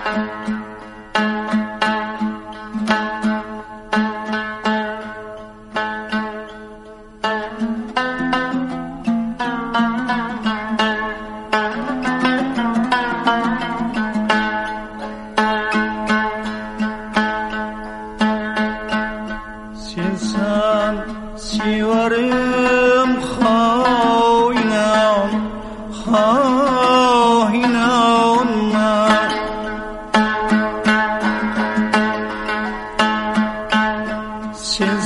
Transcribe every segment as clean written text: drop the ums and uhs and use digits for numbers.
Sen sivarım hainam hainam Sen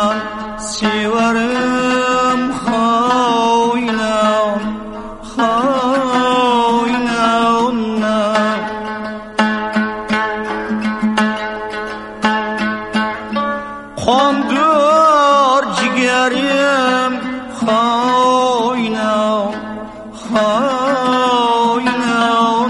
sivarım hainam hainam Kandır ciğerim hainam hainam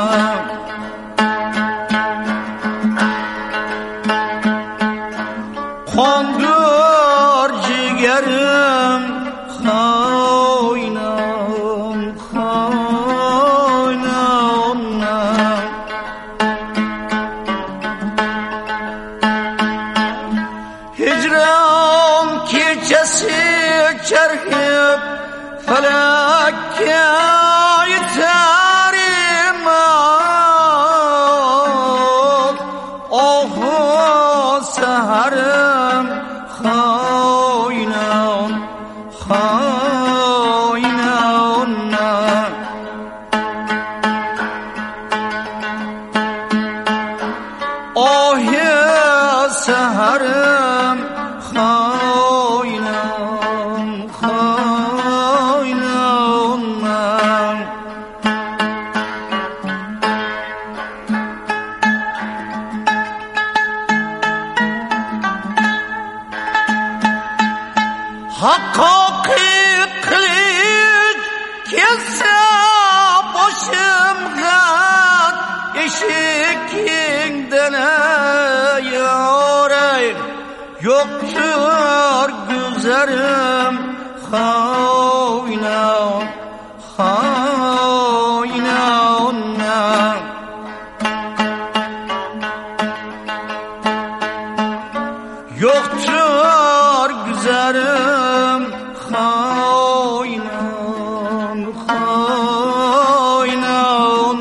Kandır ciğerim hainam hainam Hicran keçesi çerhip felakka yeterim ohu seherim hainam hainam ohu seherim hainam hainam Hakkaki kılıç kesse başımga eşikinden yorey Yoktur güzerim hainam hainam Yoktur güzerim hainam hainam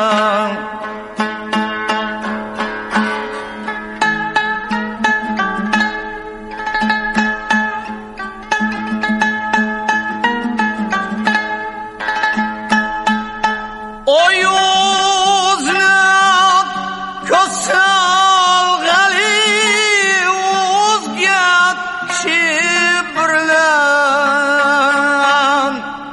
O yüzüne kösel gali uzgat şibrlen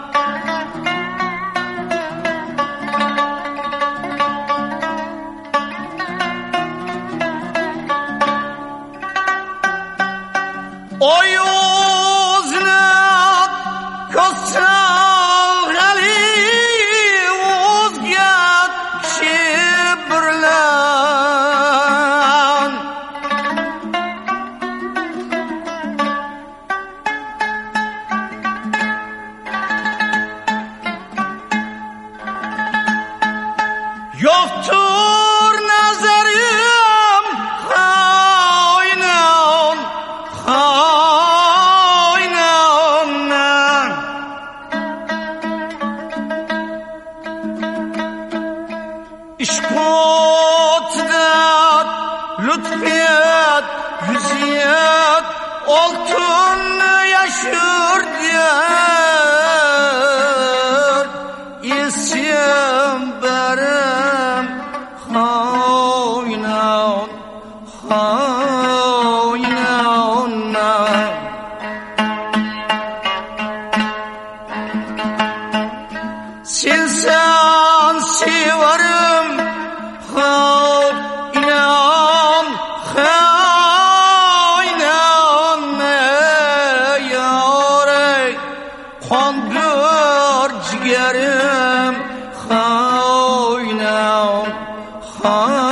O yüzüne kösel gali Yoktur nazarım hainam hainam İşkotdat lütfiyat yüziyat altın yaşırdır İsyan berim hainam hainam Sen sivarım hainam hainam yarey kandır ciğerim hainam hainam